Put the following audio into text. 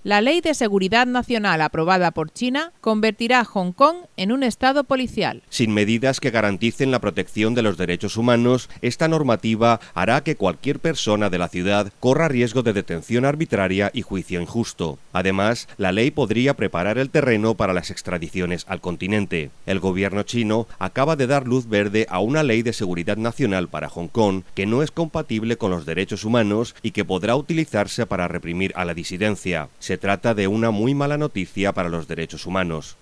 La Ley de Seguridad Nacional aprobada por China convertirá a Hong Kong en un estado policial. Sin medidas que garanticen la protección de los derechos humanos, esta normativa hará que cualquier persona de la ciudad corra riesgo de detención arbitraria y juicio injusto. Además, la ley podría preparar el terreno para las extradiciones al continente. El gobierno chino acaba de dar luz verde a una ley de seguridad nacional para Hong Kong que no es compatible con los derechos humanos y que podrá utilizarse para reprimir a la disidencia. Se trata de una muy mala noticia para los derechos humanos.